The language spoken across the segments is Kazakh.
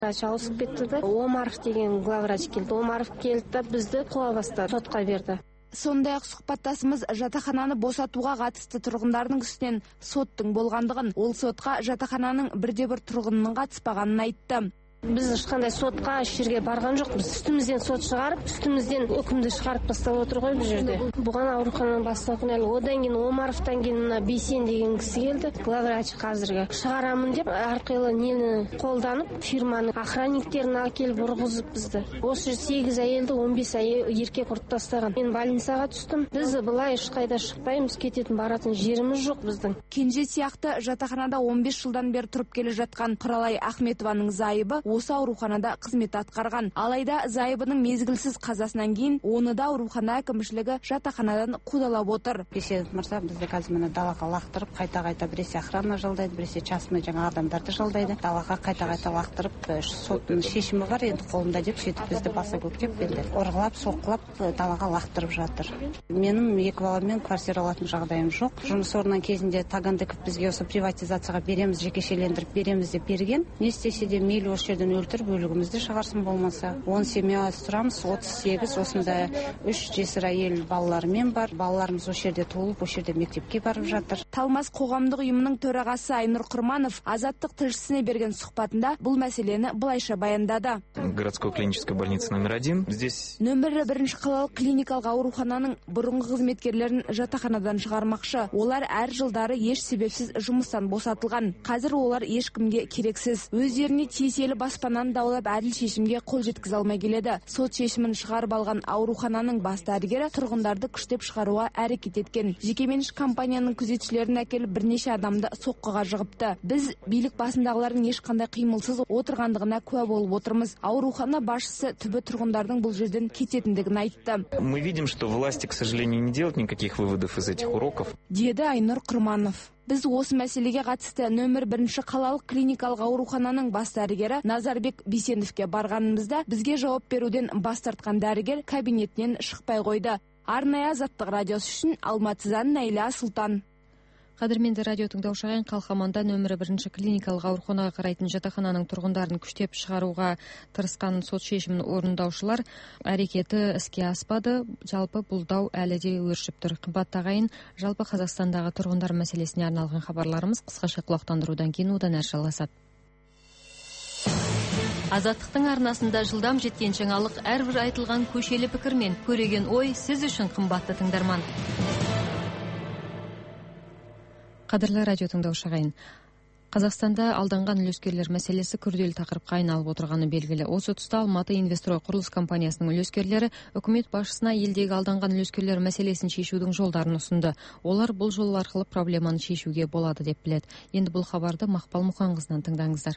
Врач ауысып кетті да, Омаров деген главврач келді. Омаров келді да бізді қуа бастады, сотқа берді. Сондай-ақ сұхбаттасымыз жатақхананы босатуға қатысты тұрғындардың үстінен соттың болғандығын, ол сотқа жатақхананың бірде-бір тұрғынының қатыспағанын айтты. Біз ешқандай сотқа жерге барған жоқпыз. Үстімізден сот шығарып, үстімізден үкімді шығарып тастап отыр ғой бұл жерде. Бұған ауруханадан бастау күнәлі. Одан кейін Омаровтан кейін мына Бейсен деген кісі келді, главврач қазіргі. Шығарамын деп арқылы нені қолданып, фирманың охранниктерін әкеліп ұрғызып бізді. Осы 8 әйелді 15 еркек ұрып тастаған. Мен больницаға түстім. Біз былай ешқайда шықпаймыз, кететін баратын жеріміз жоқ біздің. Кенже сияқты жатақханада 15 жылдан бері тұрып келе жатқан Құралай Ахметованың зайыбы осы ауруханада қызмет атқарған. Алайда зайыбының мезгілсіз қазасынан кейін оны да аурухана әкімшілігі жатақханадан қудалап отыр. Бейсенов мырза бізді қазір мына далаға лақтырып, қайта-қайта біресе охрана жалдайды, біресе частный жаңа адамдарды жалдайды. Далаға қайта-қайта лақтырып, соттың шешімі бар енді қолында деп сөйтіп бізді баса көктеп келді. Ұрғылап, соққылап далаға лақтырып жатыр. Менің 2 баламмен квартира алатын жағдайым жоқ. Жұмыс орнынан кезінде Тагандеков бізге осы приватизацияға береміз, жекешелендіріп береміз деп берген. Не істесе де мейлі осы жерден өлтір, бөлігімізді шығарсын болмаса. 10 семья тұрамыз, 38, осында 3 жесір әйел балаларымен бар. Балаларымыз осы жерде туылып, осы жерде мектепке барып жатыр. Талмас қоғамдық ұйымының төрағасы Айнұр Құрманов Азаттық тілшісіне берген сұхбатында бұл мәселені былайша баяндады. Городской клинической больницы номер 1. Здесь нөмірі 1 қалалық клиникалық аурухананың бұрынғы қызметкерлерін жатақханадан шығармақшы. Олар әр жылдары еш себепсіз жұмыстан босатылған. Қазір олар ешкімге керексіз. Өздеріне тиесілі баспананы даулап әділ шешімге қол жеткізе алмай келеді. Сот шешімін шығарып алған аурухананың бас дәрігері тұрғындарды күштеп шығаруға әрекет еткен. Жекеменшік компанияның күзетшілерін әкеліп бірнеше адамды соққыға жығыпты. Біз билік басындағылардың ешқандай қимылсыз отырғандығына куә болып отырмыз. Аурухана басшысы түбі тұрғындардың бұл жерден кететіндігін айтты. Мы видим, что власти, к сожалению, не делают никаких выводов из этих уроков. Деді Айнұр Құрманов. Біз осы мәселеге қатысты нөмір 1 қалалық клиникалық аурухананың бас дәрігері Назарбек Бейсеновке барғанымызда бізге жауап беруден бас тартқан дәрігер кабинетінен шықпай қойды. Арнайы Азаттық радиосы үшін Алматыдан Найля Сұлтан. Қадірменді радио тыңдаушы ағайын, Қалқаманда нөмірі 1 клиникалық ауруханаға қарайтын жатақхананың тұрғындарын күштеп шығаруға тырысқан сот шешімін орындаушылар әрекеті іске аспады. Жалпы бұл дау әлі де өршіп тұр. Қымбатты ағайын, жалпы Қазақстандағы тұрғындар мәселесіне арналған хабарларымыз қысқаша құлақтандырудан кейін одан әрі жалғасады. Азаттықтың арнасында жылдам жеткен жаңалық, әрбір айтылған көшелі пікір мен көреген ой сіз үшін қымбатты тыңдарман. Қадірлі радио тыңдаушы ағайын, Қазақстанда алданған үлескерлер мәселесі күрделі тақырыпқа айналып отырғаны белгілі. Осы тұста Алматы Инвестрой құрылыс компаниясының үлескерлері үкімет басшысына елдегі алданған үлескерлер мәселесін шешудің жолдарын ұсынды. Олар бұл жол арқылы проблеманы шешуге болады деп біледі. Енді бұл хабарды Мақпал Мұханқызынан тыңдаңыздар.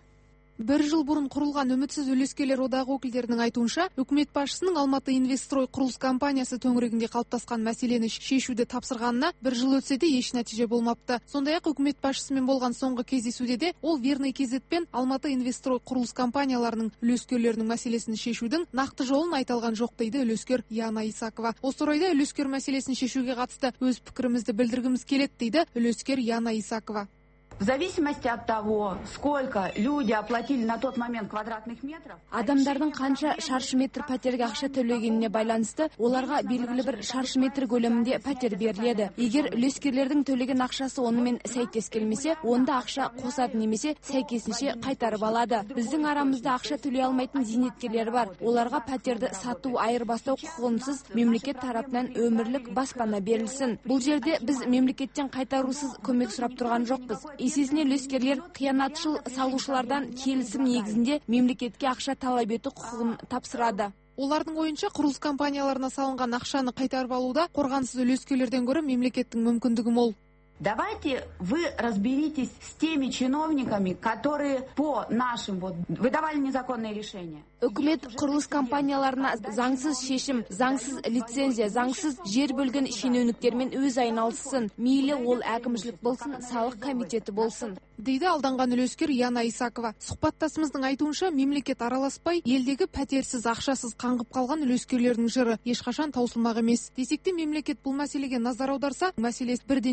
1 жыл бұрын құрылған үмітсіз үлескерлер одағы өкілдерінің айтуынша, үкімет басшысының Алматы Инвестрой құрылыс компаниясы төңірегінде қалыптасқан мәселені шешуді тапсырғанына 1 жыл өтсе де еш нәтиже болмапты. Сондай-ақ үкімет басшысымен болған соңғы кездесуде де ол Верный KZ пен Алматы Инвестрой құрылыс компанияларының үлескерлерінің мәселесін шешудің нақты жолын айталған жоқ дейді үлескер Яна Исакова. Осы орайда үлескер мәселесін шешуге қатысты өз пікірімізді білдіргіміз келеді дейді үлескер Яна Исакова. В зависимости от того, сколько люди оплатили на тот момент квадратных метров. Адамдардың қанша шаршы метр пәтерге ақша төлегеніне байланысты, оларға белгілі бір шаршы метр көлемінде пәтер беріледі. Егер үлескерлердің төлеген ақшасы онымен сәйкес келмесе, онда ақша қосады немесе сәйкесінше қайтарып алады. Біздің арамызда ақша төлей алмайтын зейнеткерлер бар. Оларға пәтерді сату, айырбастау құқығынсыз мемлекет тарапынан өмірлік баспана берілсін. Бұл жерде біз мемлекеттен қайтарусыз көмек сұрап тұрған жоқпыз. Есесіне үлескерлер қиянатшыл салушылардан келісім негізінде мемлекетке ақша талап ету құқығын тапсырады. Олардың ойынша құрылыс компанияларына салынған ақшаны қайтарып алуда қорғансыз үлескерлерден гөрі мемлекеттің мүмкіндігі мол. Давайте вы разберитесь с теми чиновниками, которые по нашим выдавали незаконные решения. Үкімет құрылыс компанияларына заңсыз шешім, заңсыз лицензия, заңсыз жер бөлген шенеуніктермен өз айналыссын. Мейлі ол әкімшілік болсын, салық комитеті болсын, дейді алданған үлескер Яна Исакова. Сұхбаттасымыздың айтуынша, мемлекет араласпай, елдегі пәтерсіз, ақшасыз қаңғып қалған үлескерлердің жыры ешқашан таусылмақ емес. Десек те мемлекет бұл мәселеге назар аударса, мәселесі бірден шешіледі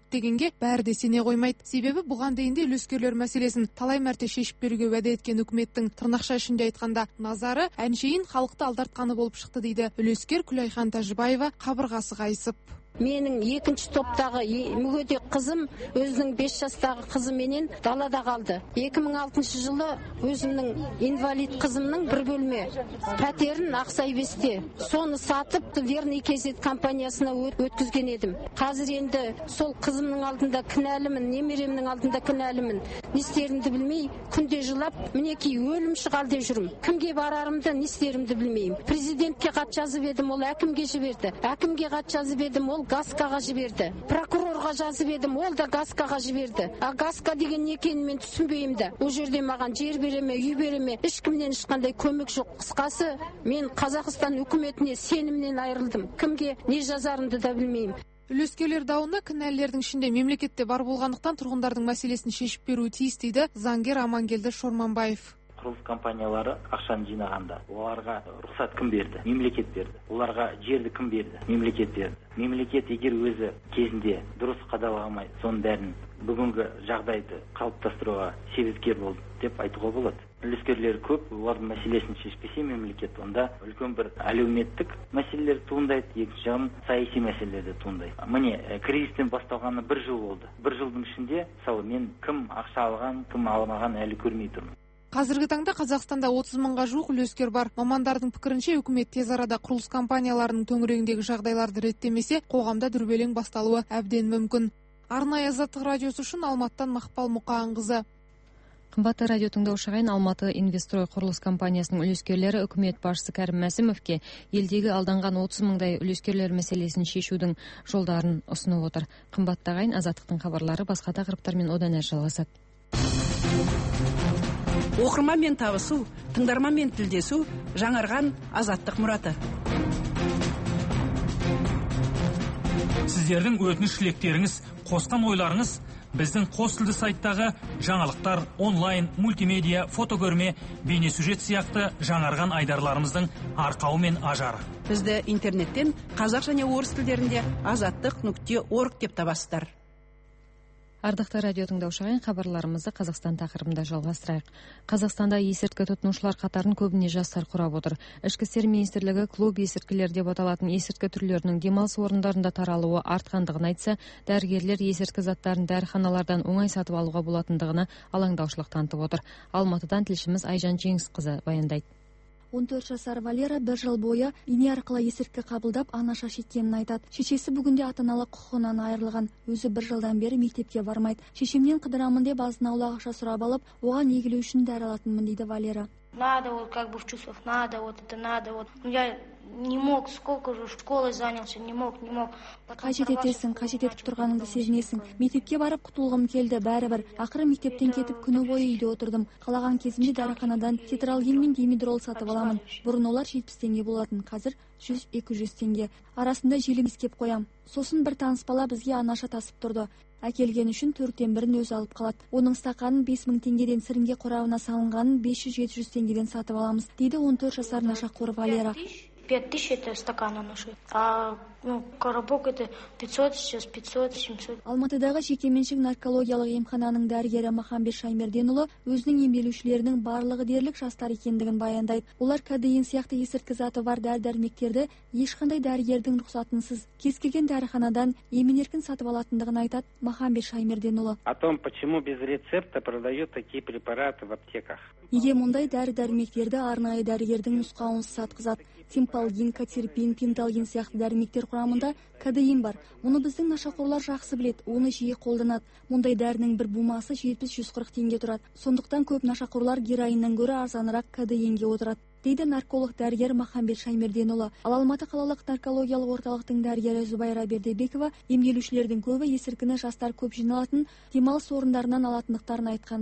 дегенге бәрі де сене қоймайды. Себебі бұған дейін де үлескерлер мәселесін талай мәрте шешіп беруге уәде еткен үкіметтің тырнақша ішінде айтқанда назары әншейін халықты алдартқаны болып шықты дейді үлескер Күлайхан Тәжібаева қабырғасы қайысып. Менің екінші топтағы мүгедек қызым өзінің 5 жастағы қызыменен далада қалды. 2006 жылы өзімнің инвалид қызымның бір бөлме пәтерін Ақсайбесте соны сатып Верный Кезет компаниясына өткізген едім. Қазір енді сол қызымның алдында кінәлімін, немеремнің алдында кінәлімін. Не істерімді білмей, күнде жылап, мінекей өлімші халде жүрмін. Кімге барарымды, не істерімді білмеймін. Президентке хат жазып едім, ол әкімге жіберді. Әкімге хат жазып едім, ол Гаскаға жіберді. Прокурорға жазып едім, ол да Гаскаға жіберді. А Гаска деген не екенін мен түсінбеймді. Ол жерде маған жер береме, үй береме, ешкімнен ешқандай көмек жоқ. Қысқасы, мен Қазақстан үкіметіне сенімнен айырылдым. Кімге не жазарымды да білмеймін. Үлескерлер дауында кінәлілердің ішінде мемлекетте бар болғандықтан тұрғындардың мәселесін шешіп беруі тиіс дейді заңгер Амангелді Шорманбаев. Құрылыс компаниялары ақшаны жинағанда оларға рұқсат кім берді? Мемлекет берді. Оларға жерді кім берді? Мемлекет берді. Мемлекет егер өзі кезінде дұрыс қадағаламай соның бәрін бүгінгі жағдайды қалыптастыруға себепкер болды деп айтуға болады. Үлескерлер көп, олардың мәселесін шешпесе мемлекет, онда үлкен бір әлеуметтік мәселелер туындайды, екінші жағынан саяси мәселелер де туындайды. Міне, кризистен басталғаны 1 жыл болды. 1 жылдың ішінде, мысалы, мен кім ақша алған, кім алмаған әлі көрмей тұрмын. Қазіргі таңда Қазақстанда 30 мыңға жуық үлескер бар. Мамандардың пікірінше үкімет тез арада құрылыс компанияларының төңірегіндегі жағдайларды реттемесе, қоғамда дүрбелең басталуы әбден мүмкін. Арнайы Азаттық радиосы үшін Алматыдан Мақпал Мұқағанқызы. Қымбатты радио тыңдаушы ағайын, Алматы Инвестрой құрылыс компаниясының үлескерлері үкімет басшысы Кәрім Мәсімовке елдегі алданған 30 мыңдай үлескерлер мәселесін шешудің жолдарын ұсынып отыр. Қымбатты ағайын, Азаттықтың хабарлары басқа тақырыптармен одан әрі жалғасады. Оқырманмен табысу, тыңдарманмен тілдесу, жаңарған Азаттық мұраты. Сіздердің өтініш-тілектеріңіз, қосқан ойларыңыз біздің қос тілді сайттағы жаңалықтар, онлайн, мультимедиа, фотокөрме, бейнесюжет сияқты жаңарған айдарларымыздың арқауы мен ажары. Бізді интернеттен қазақ және орыс тілдерінде azаттық.org деп табасыздар. Ардақты радио тыңдаушы ағайын, хабарларымызды Қазақстан тақырыбында жалғастырайық. Қазақстанда есірткі тұтынушылар қатарын көбіне жастар құрап отыр. Ішкі істер министрлігі клуб есірткілер деп аталатын есірткі түрлерінің демалыс орындарында таралуы артқандығын айтса, дәрігерлер есірткі заттарын дәріханалардан оңай сатып алуға болатындығына алаңдаушылық танытып отыр. Алматыдан тілшіміз Айжан Жеңісқызы баяндайды. 14 жасар Валера 1 жыл бойы ине арқылы есірткі қабылдап анаша шеккенін айтады. Шешесі бүгінде ата-аналық құқығынан айырылған. Өзі 1 жылдан бері мектепке бармайды. Шешемнен қыдырамын деп азын-аулақ ақша сұрап алып, оған егілу үшін дәрі алатынмын дейді Валера. Надо, как бы в чувствах, надо, это надо, Я не мог, сколько же школой занялся, не мог. Қажет етесің, қажет етіп тұрғаныңды сезінесің. Мектепке барып құтылғым келді, бәрібір. Ақыры мектептен кетіп күні бойы үйде отырдым. Қалаған кезімде дәріханадан тетралгин мен димедрол сатып аламын. Бұрын олар 70 теңге болатын, қазір 100-200 теңге. Арасында желім искеп қоям. Сосын бір таныс бала бізге анаша тасып тұрды. Әкелген үшін 4-тен бірін өзі алып қалады. Оның стақанын 5000 теңгеден, сіріңге қорабына салынғанын 500-700 теңгеден сатып аламыз, дейді 14 жасар нашақор Валера. 5000 это стакана наши, а коробок это 500, сейчас 500, 700. Алматыдағы жекеменшік наркологиялық емхананың дәрігері Махамбет Шаймерденұлы өзінің емделушілерінің барлығы дерлік жастар екендігін баяндайды. Олар кадеин сияқты есірткі заты бар дәрі-дәрмектерді ешқандай дәрігердің рұқсатынсыз кез келген дәріханадан емін-еркін сатып алатындығын айтады Махамбет Шаймерденұлы. О том, почему без рецепта продают такие препараты в аптеках. Неге мұндай дәрі-дәрмектерді арнайы дәрігердің нұсқауынсыз сатқызады? Тимпалгин, катерпин, пенталгин сияқты дәрімектер құрамында кадеин бар. Мұны біздің нашақорлар жақсы білет, оны жиі қолданады. Мұндай дәрінің бір бумасы 70-140 теңге тұрады. Сондықтан көп нашақорлар героиннан гөрі арзанырақ кадеинге отырады, дейді нарколог дәрігер Махамбет Шаймерденұлы. Ал Алматы қалалық наркологиялық орталықтың дәрігері Зубайра Бердебекова емделушілердің көбі есірткіні жастар көп жиналатын демалыс орындарынан алатындықтарын айтқан дейді.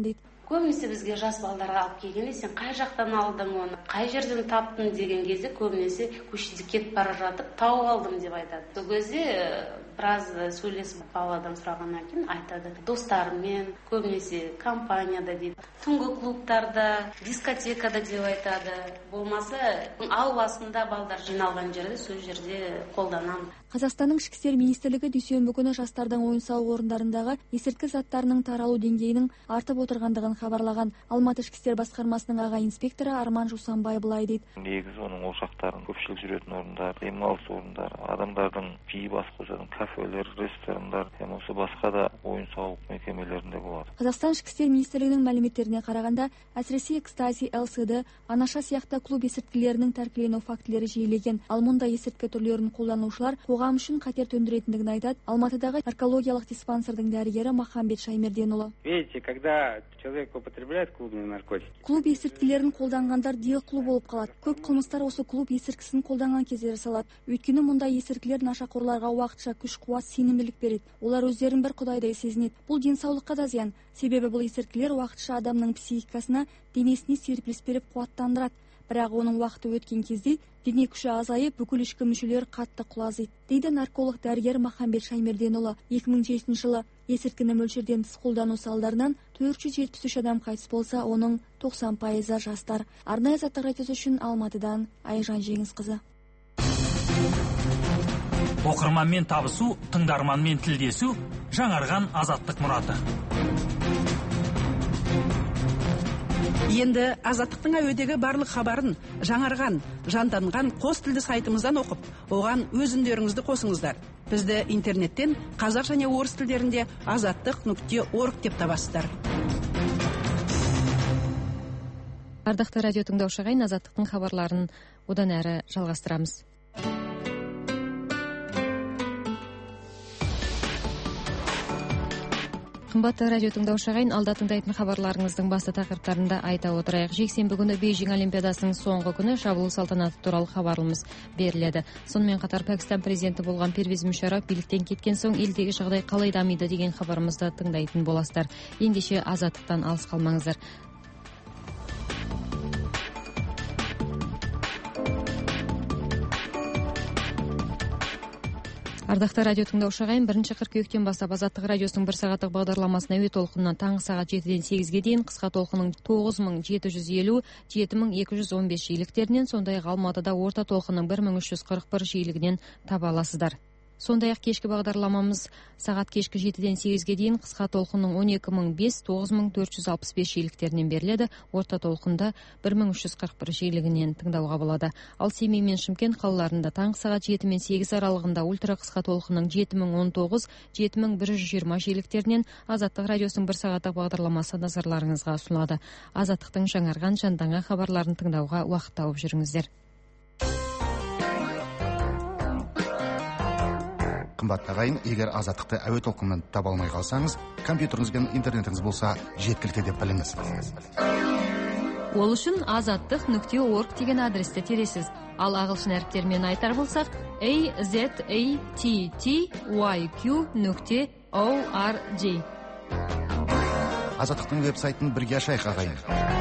Көбінесе бізге жас балдарға алып келгенде сен қай жақтан алдың оны, қай жерден таптың деген кезде көбінесе көшеде кетіп бара жатып тауып алдым деп айтады. Сол кезде біраз сөйлесіп баладан сұрағаннан кейін айтады. Достарымен, көбінесе компанияда дейді, түнгі клубтарда, дискотекада деп айтады. Болмаса ауласында балдар жиналған жерде сол жерде қолданамын. Қазақстанның ішкі істер министрлігі дүйсенбі күні жастардың ойын-сауық орындарындағы есірткі заттарының таралу деңгейінің артып отырғандығын хабарлаған. Алматы ішкі істер басқармасының аға инспекторы Арман Жусанбай былай дейді. Негізі оның ошақтарын көпшілік жүретін орындар, демалыс орындары, адамдардың жиі бас қосатын кафелер, ресторандар, осы басқа да ойын-сауық мекемелерінде болады. Қазақстан ішкі істер министрлігінің мәліметтеріне қарағанда, әсіресе экстази, ЛСД, анаша сияқты клуб есірткілерінің тәркілену фактілері жиілеген. Ал мұндай есірткі түрлерін қолданушылар қоғам үшін қатер төндіретіндігін айтады Алматыдағы наркологиялық диспансердің дәрігері Махамбет Шаймерденұлы. Видите, когда человек употребляет клубные наркотики. Клуб есірткілерін қолданғандар делқұлы болып қалады. Көп қылмыстар осы клуб есірткісін қолданған кезде жасалады. Өйткені мұндай есірткілер нашақорларға уақытша күш-қуат, сенімділік береді. Олар өздерін бір құдайдай сезінеді. Бұл денсаулыққа да зиян. Себебі бұл есірткілер уақытша адамның психикасына, денесіне серпіліс беріп қуаттандырады. Бірақ оның уақыты өткен кезде дене күші азайып, бүкіл ішкі мүшелер қатты құлазиды, дейді нарколог дәрігер Махамбет Шаймерденұлы. 2007 жылы есірткіні мөлшерден тыс қолдану салдарынан 473 адам қайтыс болса, оның 90% жастар. Арнайы Азаттық радиосы үшін Алматыдан Айжан Жеңісқызы. Оқырманмен табысу, тыңдарманмен тілдесу, жаңарған азаттық мұраты. Енді Азаттықтың әуедегі барлық хабарын жаңарған, жанданған қос тілді сайтымыздан оқып, оған өз үндеріңізді қосыңыздар. Бізді интернеттен қазақ және орыс тілдерінде azаттық.org деп табасыздар. Ардақты радио тыңдаушы ағайын, Азаттықтың хабарларын одан әрі жалғастырамыз. Қымбатты радио тыңдаушы ағайын, алда тыңдайтын хабарларыңыздың басты тақырыптарында айта отырайық. Жексенбі күні Бейжің Олимпиадасының соңғы күні жабылу салтанаты туралы хабарымыз беріледі. Сонымен қатар Пәкістан президенті болған Первез Мушарраф биліктен кеткен соң елдегі жағдай қалай дамиды деген хабарымызды тыңдайтын боласыздар. Ендеше Азаттықтан алыс қалмаңыздар. Ардақты радио тыңдаушы ағайын, 1 қыркүйектен бастап Азаттық радиосының 1 сағаттық бағдарламасын әуе толқынынан таңғы сағат 7-ден 8-ге дейін, қысқа толқынның 9750, 7215 жиіліктерінен, сондай-ақ Алматыда орта толқынның 1341 жиілігінен таба аласыздар. Сондай-ақ кешкі бағдарламамыз сағат кешкі 7-ден 8-ге дейін қысқа толқынның 12005, 9465 жиіліктерінен беріледі, орта толқында 1341 жиілігінен тыңдауға болады. Ал Семей мен Шымкент қалаларында таңғы сағат 7 мен 8 аралығында ультра қысқа толқынның 7019, 7120 жиіліктерінен Азаттық радиосының 1 сағаттық бағдарламасы назарларыңызға ұсынылады. Азаттықтың жаңарған, жанданған хабарларын тыңдауға уақыт тауып жүріңіздер. Қымбатты ағайын, егер Азаттықты әуе толқынынан таба алмай қалсаңыз, компьютеріңіз бен интернетіңіз болса жеткілікті деп біліңіз. Ол үшін azattiq.org деген адресті тересіз. Ал ағылшын әріптермен айтар болсақ, azattiq.org. Азаттықтың веб-сайтын бірге ашайық ағайын.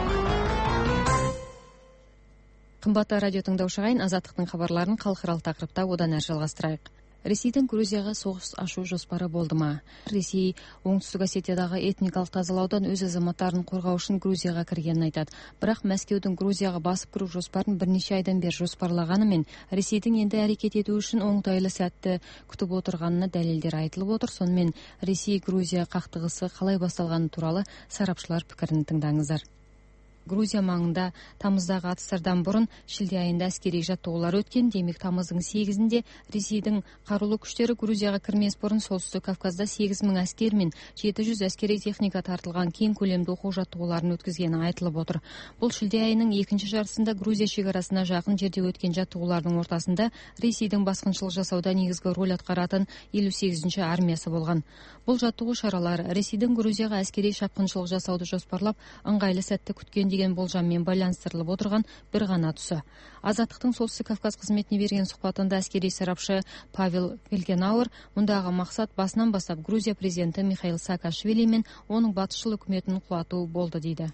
Қымбатты радио тыңдаушы ағайын, Азаттықтың хабарларын халықаралық тақырыпта одан әрі жалғастырайық. Ресейдің Грузияға соғыс ашу жоспары болды ма? Ресей Оңтүстік Осетиядағы этникалық тазалаудан өз азаматтарын қорғау үшін Грузияға кіргенін айтады. Бірақ Мәскеудің Грузияға басып кіру жоспарын бірнеше айдан бері жоспарлағанымен, Ресейдің енді әрекет ету үшін оңтайлы сәтті күтіп отырғанына дәлелдер айтылып отыр. Сонымен Ресей Грузия қақтығысы қалай басталғаны туралы сарапшылар пікірін тыңдаңыздар. Грузия маңында тамыздағы атыстардан бұрын шілде айында әскери жаттығулар өткен. Демек тамыздың 8-інде Ресейдің қарулы күштері Грузияға кірмес бұрын Солтүстік Кавказда 8000 әскер мен 700 әскери техника тартылған кең көлемді оқу жаттығуларын өткізгені айтылып отыр. Бұл шілде айының екінші жартысында Грузия шекарасына жақын жерде өткен жаттығулардың ортасында Ресейдің басқыншылық жасауда негізгі рөл атқаратын 58-ші армиясы болған. Бұл жаттығу шаралары Ресейдің Грузияға әскери шапқыншылық жасауды жоспарлап, ыңғайлы сәтті күткенде деген болжаммен байланыстырылып отырған бір ғана тұсы. Азаттықтың Солтүстік Кавказ қызметіне берген сұхбатында әскери сарапшы Павел Фельгенауэр мұндағы мақсат басынан бастап Грузия президенті Михаил Саакашвили мен оның батысшыл үкіметін құлату болды дейді.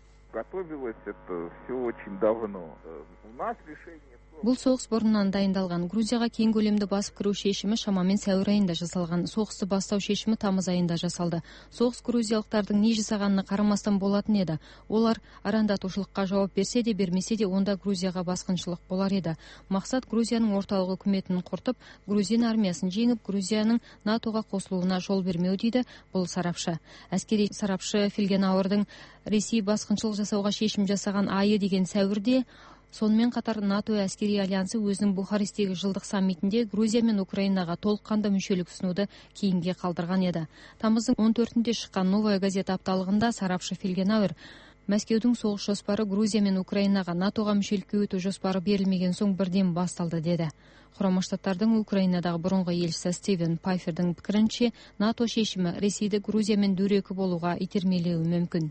Бұл соғыс бұрыннан дайындалған. Грузияға кең көлемді басып кіру шешімі шамамен сәуір айында жасалған. Соғысты бастау шешімі тамыз айында жасалды. Соғыс грузиялықтардың не жасағанына қарамастан болатын еді. Олар арандатушылыққа жауап берсе де бермесе де онда Грузияға басқыншылық болар еді. Мақсат Грузияның орталық үкіметін құртып, Грузин армиясын жеңіп, Грузияның НАТО-ға қосылуына жол бермеу дейді бұл сарапшы. Әскери сарапшы Фельгенауэрдің Ресей басқыншылық жасауға шешім жасаған айы деген сәуірде. Сонымен қатар НАТО әскери альянсы өзінің Бухарестегі жылдық саммитінде Грузия мен Украинаға толыққанды мүшелік ұсынуды кейінге қалдырған еді. Тамыздың 14-інде шыққан Новая газета апталығында сарапшы Фельгенауэр Мәскеудің соғыс жоспары Грузия мен Украинаға НАТО-ға мүшелікке өту жоспары берілмеген соң бірден басталды деді. Құрама Штаттардың Украинадағы бұрынғы елшісі Стивен Пайфердің пікірінше, НАТО шешімі Ресейді Грузия мен дөрекі болуға итермелеуі мүмкін.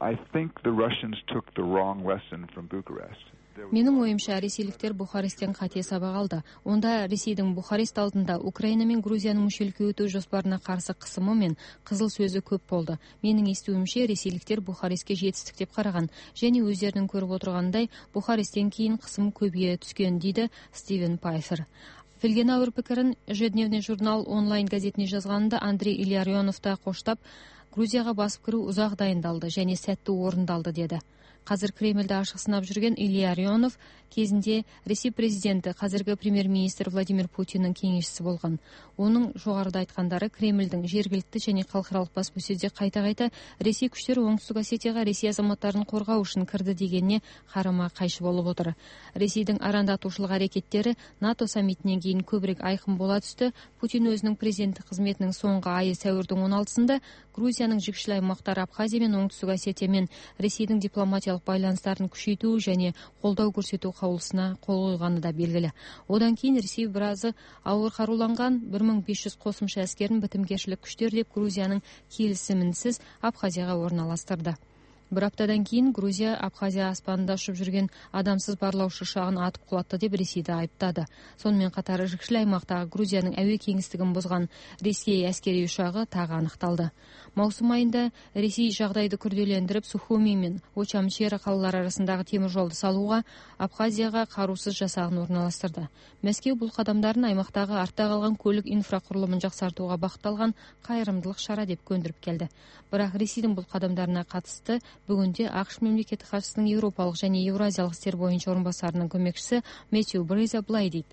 Менің ойымша, ресейліктер Бухаресттен қате сабақ алды. Онда Ресейдің Бухарест алдында Украина мен Грузияның мүшелікке өту жоспарына қарсы қысымы мен қызыл сөзі көп болды. Менің естуімше, ресейліктер Бухарестке жетістік деп қараған, және өздерінің көріп отырғандай Бухаресттен кейін қысым көбейе түскен дейді Стивен Пайфер. Фельгенауэр пікірін Ежедневный журнал онлайн газетіне жазғанында Андрей Илларионовты қоштап, Грузияға басып кіру ұзақ дайындалды және сәтті орындалды деді. Қазір Кремльді ашық сынап жүрген Илларионов кезінде Ресей президенті, қазіргі премьер-министр Владимир Путиннің кеңесшісі болған. Оның жоғарыда айтқандары Кремльдің жергілікті және халықаралық баспасөзде қайта-қайта Ресей күштері Оңтүстік Осетияға Ресей азаматтарын қорғау үшін кірді дегеніне қарама-қайшы болып отыр. Ресейдің арандатушылық әрекеттері НАТО саммитінен кейін көбірек айқын бола түсті. Путин өзінің президенттік қызметінің соңғы айы сәуірдің 16-сында Грузияның жүкшіл аймақтары Абхазия мен Оңтүстік Осетия мен Ресейдің дипломатиялық байланыстарын күшейту және қолдау көрсету қаулысына қол қойғаны да белгілі. Одан кейін Ресей біразы ауыр қаруланған 1500 қосымша әскерін бітімгершілік күштер деп Грузияның келісімінсіз Абхазияға орналастырды. Бір аптадан кейін Грузия Абхазия аспанында ұшып жүрген адамсыз барлаушы ұшағын атып құлатты деп Ресейді айыптады. Сонымен қатар жүкшіл аймақтағы Грузияның әуе кеңістігін бұзған Ресей әскери ұшағы тағы анықталды. Маусым айында Ресей жағдайды күрделендіріп, Сухуми мен Очамчера қалалары арасындағы темір жолды салуға Абхазияға қарусыз жасағын орналастырды. Мәскеу бұл қадамдарын аймақтағы артта қалған көлік инфрақұрылымын жақсартуға бағытталған қайырымдылық шара деп көндіріп келді. Бірақ Ресейдің бұл қадамдарына қатысты бүгінде ақш мемлекеттік хатшысының еуропалық және еуразиялық істер бойынша орынбасарының көмекшісі Мэтью Брейза былай дейді.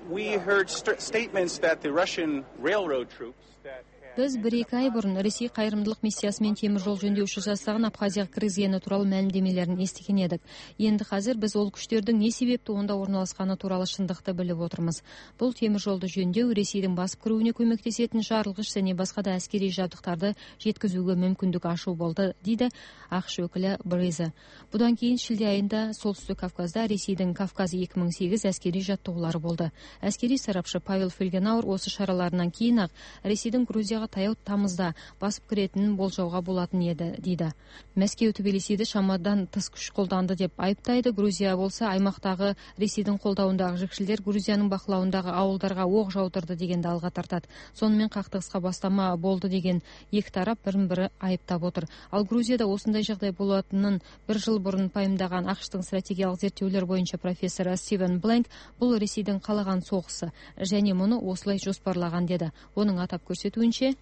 Біз 1-2 ай бұрын Ресей қайырымдылық миссиясымен темір жол жөндеуші жасағын Абхазияға кіргізгені туралы мәлімдемелерін естіген едік. Енді қазір біз ол күштердің не себепті онда орналасқаны туралы шындықты біліп отырмыз. Бұл темір жолды жөндеу Ресейдің басып кіруіне көмектесетін жарылғыш және басқа да әскери жабдықтарды жеткізуге мүмкіндік ашу болды, дейді ақш өкілі Брейза. Бұдан кейін шілде айында Солтүстік Кавказда Ресейдің Кавказ 2008 әскери жаттығулары болды. Әскери сарапшы Павел Фельгенауэр осы шараларынан кейін-ақ Ресейдің Грузияға таяу тамызда басып кіретінін болжауға болатын еді, дейді. Мәскеу Тбилисиді шамадан тыс күш қолданды деп айыптайды. Грузия болса аймақтағы Ресейдің қолдауындағы жүкшілдер Грузияның бақылауындағы ауылдарға оқ жаудырды дегенді алға тартады. Сонымен қақтығысқа бастама болды деген екі тарап бірін-бірі айыптап отыр. Ал Грузияда осындай жағдай болатынын бір жыл бұрын пайымдаған ақштың стратегиялық зерттеулер бойынша профессоры Стивен Бленк бұл Ресейдің қалаған соғысы және мұны осылай жоспарлаған деді. Оның атап көрсетуінше,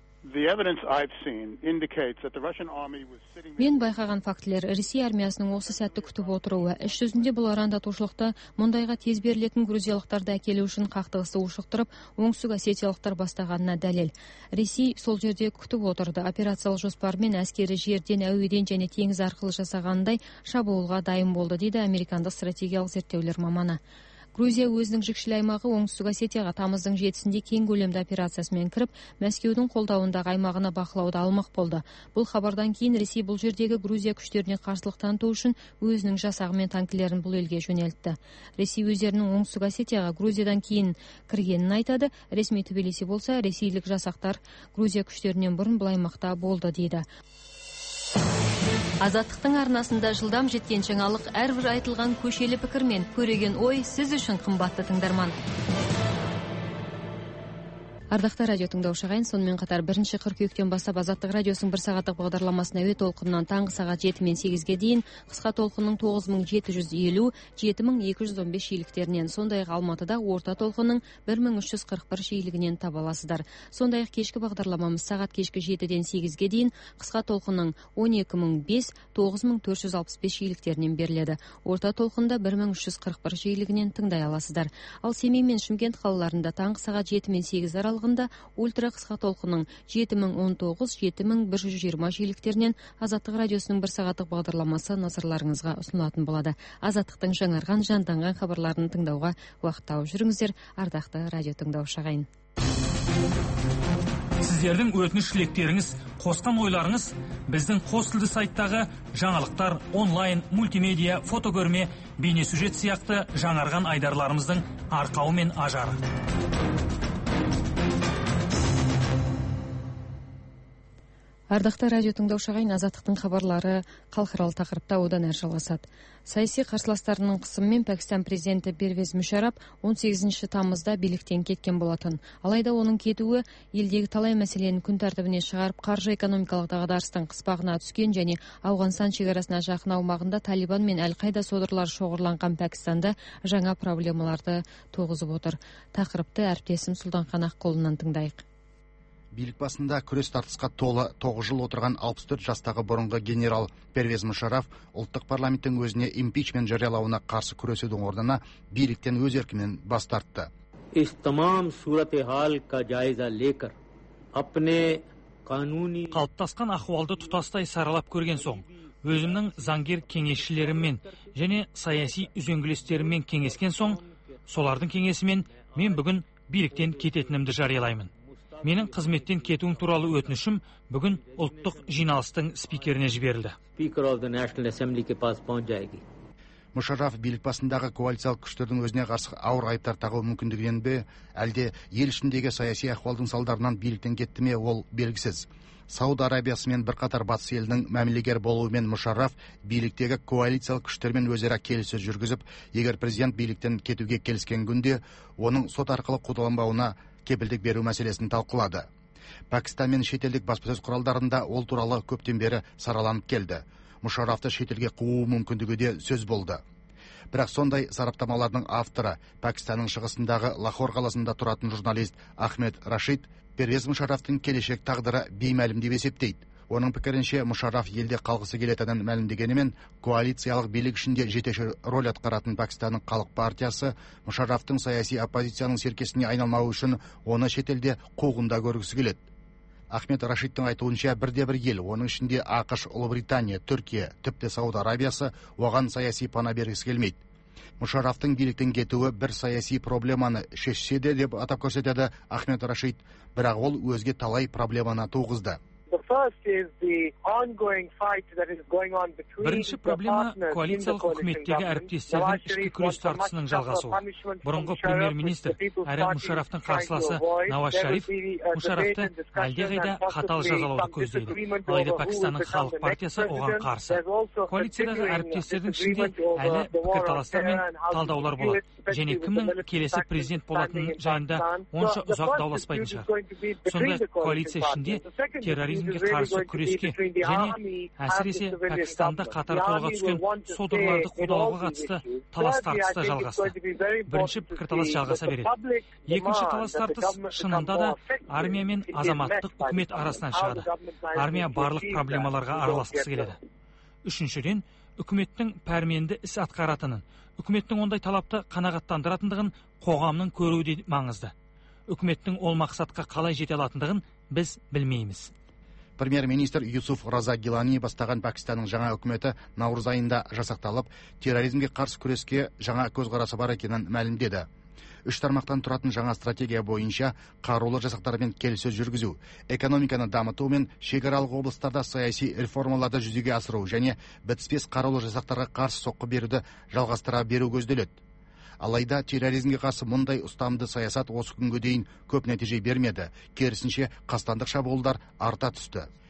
мен байқаған фактілер Ресей армиясының осы сәтті күтіп отыруы. Іс жүзінде бұл арандатушылықты мұндайға тез берілетін грузиялықтарды әкелу үшін қақтығысты ушықтырып, оңтүстік осетиялықтар бастағанына дәлел. Ресей сол жерде күтіп отырды. Операциялық жоспармен әскері жерден, әуеден және теңіз арқылы жасағандай шабуылға дайын болды, дейді американдық стратегиялық зерттеулер маманы. Грузия өзінің жүкшіл аймағы Оңтүстік Осетияға тамыздың 7-сінде кең көлемді операциясымен кіріп, Мәскеудің қолдауындағы аймағына бақылауды алмақ болды. Бұл хабардан кейін Ресей бұл жердегі Грузия күштеріне қарсылық таныту үшін өзінің жасағы мен танкілерін бұл елге жөнелтті. Ресей өздерінің Оңтүстік Осетияға Грузиядан кейін кіргенін айтады. Ресми Тбилиси болса, ресейлік жасақтар Грузия күштерінен бұрын бұл аймақта болды, дейді. Азаттықтың арнасында жылдам жеткен жаңалық, әрбір айтылған көшелі пікір мен көреген ой сіз үшін қымбатты тыңдарман. Ардақты радио тыңдаушы ағайын, сонымен қатар 1 қыркүйектен бастап Азаттық радиосының 1 сағаттық бағдарламасын әуе толқынынан таңғы сағат 7 мен 8-ге дейін, қысқа толқынның 9750, 7215 жиіліктерінен, сондай-ақ Алматыда орта толқынның 1341 жиілігінен таба аласыздар. Сондай-ақ кешкі бағдарламамыз сағат кешкі 7-ден 8-ге дейін, қысқа толқынның 12005, 9465 жиіліктерінен беріледі. Орта толқында 1341 жиілігінен тыңдай аласыздар. Ал Семей мен Шымкент қалаларында таңғы сағат 7 мен 8 аралығында ультра қысқа толқынның 7019-7120 жиіліктерінен Азаттық радиосының 1 сағаттық бағдарламасы назарларыңызға ұсынылатын болады. Азаттықтың жаңарған, жанданған хабарларын тыңдауға уақыт тауып жүріңіздер, ардақты радио тыңдаушы ағайын. Сіздердің өтініш тілектеріңіз, қосқан ойларыңыз біздің қос тілді сайттағы жаңалықтар, онлайн, мультимедиа, фотокөрме, бейнесюжет сияқты жаңарған айдарларымыздың арқауы мен ажары. Ардақты радио тыңдаушы ағайын, Азаттықтың хабарлары халықаралық тақырыпта одан әрі жалғасады. Саяси қарсыластарының қысымымен Пәкістан президенті Первез Мүшәрап 18 тамызда биліктен кеткен болатын. Алайда оның кетуі елдегі талай мәселені күн тәртібіне шығарып, қаржы-экономикалық дағдарыстың қыспағына түскен және Ауғанстан шекарасына жақын аумағында Талибан мен Әл-Қайда содырлары шоғырланған Пәкістанда жаңа проблемаларды туғызып отыр. Тақырыпты әріптесім Сұлтанхан Аққұлынан тыңдайық. Билік басында күрес тартысқа толы 9 жыл отырған 64 жастағы бұрынғы генерал Первез Мүшәрап ұлттық парламенттің өзіне импичмент жариялауына қарсы күресудің орнына биліктен өз еркімен бас тартты. Қалыптасқан ахуалды тұтастай саралап көрген соң, өзімнің заңгер кеңесшілеріммен және саяси үзеңгілестеріммен кеңескен соң, солардың кеңесімен мен бүгін биліктен кететінімді жариялаймын. Менің қызметтен кетуім туралы өтінішім бүгін ұлттық жиналыстың спикеріне жіберілді. Мүшәрап билік басындағы коалициялық күштердің өзіне қарсы ауыр айыптар тағу мүмкіндігінен бе, әлде ел ішіндегі саяси ахуалдың салдарынан биліктен кетті ме, ол белгісіз. Сауд Арабиясы мен бірқатар батыс елінің мәмілегер болуымен Мүшәрап биліктегі коалициялық күштермен өзара келіссөз жүргізіп, егер президент биліктен кетуге келіскен күнде, оның сот арқылы қудаланбауына кепілдік беру мәселесін талқылады. Пәкістан мен шетелдік баспасөз құралдарында ол туралы көптен бері сараланып келді. Мүшәрапты шетелге қуу мүмкіндігі де сөз болды. Бірақ сондай сараптамалардың авторы, Пәкістанның шығысындағы Лахор қаласында тұратын журналист Ахмед Рашид, Первез Мүшәраптың келешек тағдыры беймәлім деп есептейді. Оның пікірінше, Мүшәрап елде қалғысы келетінін мәлімдегенімен, коалициялық билік ішінде жетекші рөл атқаратын Пәкістанның халық партиясы Мүшәраптың саяси оппозицияның серкесіне айналмауы үшін оны шетелде қуғында көргісі келеді. Ахмед Рашидтің айтуынша, бірде-бір ел, оның ішінде ақш, Ұлыбритания, Түркия, тіпті Сауд Арабиясы оған саяси пана бергісі келмейді. Мүшәраптың биліктен кетуі бір саяси проблеманы шешсе де деп атап көрсетеді Ахмед Рашид, бірақ ол өзге талай проблеманы туғызды. Бірінші проблема коалициялық үкіметтегі әріптестердің ішкі күрес тартысының жалғасуы. Бұрынғы премьер-министр әрі Мүшәраптың қарсыласы Науаз Шариф Мүшәрапты әлдеқайда қатал жазалауды көздейді. Алайда Пәкістанның халық партиясы оған қарсы. Коалициядағы әріптестердің ішінде әлі пікірталастар мен талдаулар болады. Және кімнің келесі президент болатыны жайында онша ұзақ дауласпайтын шығар. Сондай коалиция ішінде терроризмге қарсы күреске және әсіресе Пәкістанда қатары толыға түскен содырларды қудалауға қатысты талас тартысты жалғасты. Бірінші пікірталас жалғаса береді. Екінші талас тартыс шынында да армия мен азаматтық үкімет арасынан шығады. Армия барлық проблемаларға араласқысы келеді. Үшіншіден, үкіметтің пәрменді іс атқаратынын, үкіметтің ондай талапты қанағаттандыратындығын қоғамның көруі де маңызды. Үкіметтің ол мақсатқа қалай жете алатындығын біз білмейміз. Премьер-министр Юсуф Раза Гилани бастаған Пәкістанның жаңа үкіметі наурыз айында жасақталып, терроризмге қарсы күреске жаңа көзқарасы бар екенін мәлімдеді. 3 тармақтан тұратын жаңа стратегия бойынша қарулы жасақтармен келіссөз жүргізу, экономиканы дамыту мен шекаралық облыстарда саяси реформаларды жүзеге асыру және бітіспес қарулы жасақтарға қарсы соққы беруді жалғастыра беру көзделеді. Алайда терроризмге қарсы мұндай ұстамды саясат осы күнге дейін көп нәтиже бермеді. Керісінше қастандық шабуылдар арта түсті.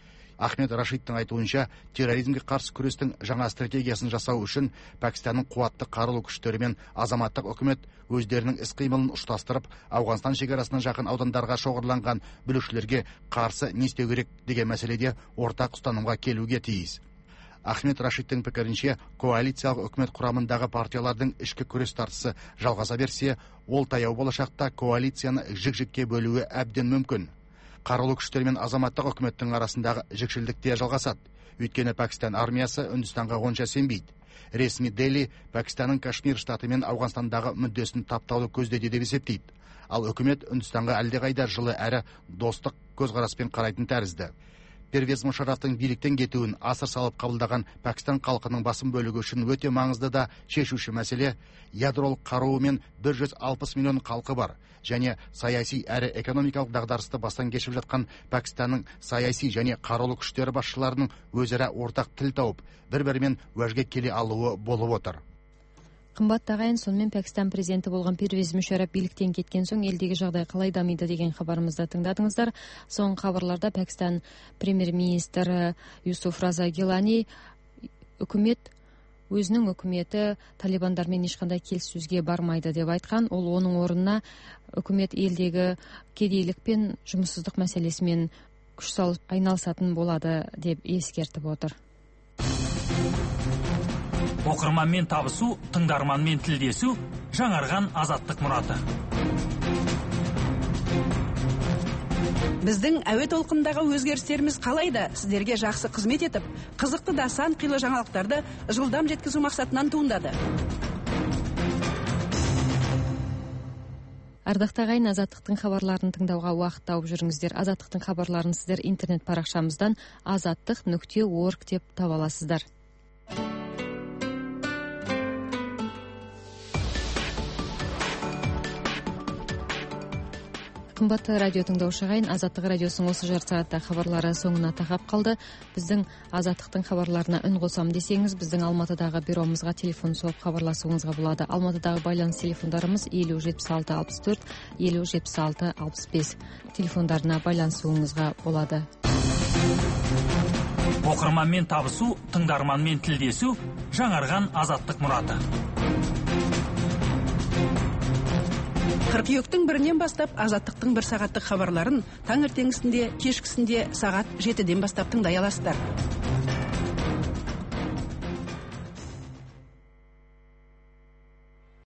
Ахмед Рашидтың айтуынша, терроризмге қарсы күрестің жаңа стратегиясын жасау үшін Пәкістанның қуатты қарулы күштері мен азаматтық үкімет өздерінің іс-қимылын ұштастырып, Ауғанстан шекарасына жақын аудандарға шоғырланған бүлікшілерге қарсы не істеу керек деген мәселеде ортақ ұстанымға келуге тиіс. Ахмед Рашидтің пікірінше, коалициялық үкімет құрамындағы партиялардың ішкі күрес тартысы жалғаса берсе, ол таяу болашақта коалицияны жік-жікке бөлуі әбден мүмкін. Қарулы күштер мен азаматтық үкіметтің арасындағы жікшілдік те жалғасады. Өйткені Пәкістан армиясы Үндістанға онша сенбейді. Ресми Дели Пәкістанның Кашмир штаты мен Ауғанстандағы мүддесін таптауды көздейді деп есептейді. Ал үкімет Үндістанға әлдеқайда жылы әрі достық көзқараспен қарайтын тәрізді. Первез Мушарафтың биліктен кетуін асыр салып қабылдаған Пәкістан халқының басым бөлігі үшін өте маңызды да шешуші мәселе ядролық қаруы мен 160 миллион халқы бар және саяси әрі экономикалық дағдарысты бастан кешіп жатқан Пәкістанның саяси және қарулы күштері басшыларының өзара ортақ тіл тауып, бір-бірімен уәжге келе алуы болып отыр. Қымбат ағайын, сонымен Пәкістан президенті болған Первез Мушараф биліктен кеткен соң елдегі жағдай қалай дамиды деген хабарымызды тыңдадыңыздар. Соңғы хабарларда Пәкістан премьер-министрі Юсуф Раза Гилани өзінің үкіметі талибандармен ешқандай келіссөзге бармайды деп айтқан. Ол оның орнына үкімет елдегі кедейлік пен жұмыссыздық мәселесімен күш салып айналысатын болады деп ескертіп отыр. Оқырманмен табысу, тыңдарманмен тілдесу, жаңарған азаттық мұраты. Біздің әуе толқындағы өзгерістеріміз қалайда сіздерге жақсы қызмет етіп, қызықты да сан қилы жаңалықтарды жылдам жеткізу мақсатынан туындады. Ардақты ағайын, азаттықтың хабарларын тыңдауға уақыт тауып жүріңіздер. Азаттықтың хабарларын сіздер интернет парақшамыздан azаттық.org деп таба аласыздар. Қымбатты радио тыңдаушы ағайын, Азаттық радиосының осы жарты сағатта хабарлары соңына тақап қалды. Біздің Азаттықтың хабарларына үн қосам десеңіз, біздің Алматыдағы бюромызға телефон соғып хабарласуыңызға болады. Алматыдағы байланыс телефондарымыз 507664, 507665 телефондарына байланысуыңызға болады. Оқырманмен табысу, тыңдарманмен тілдесу, жаңарған азаттық мұраты. Қыркүйектің 1-нен бастап азаттықтың 1 сағаттық хабарларын таңертеңгісінде, кешкісінде сағат 7-ден бастап тыңдай аласыздар.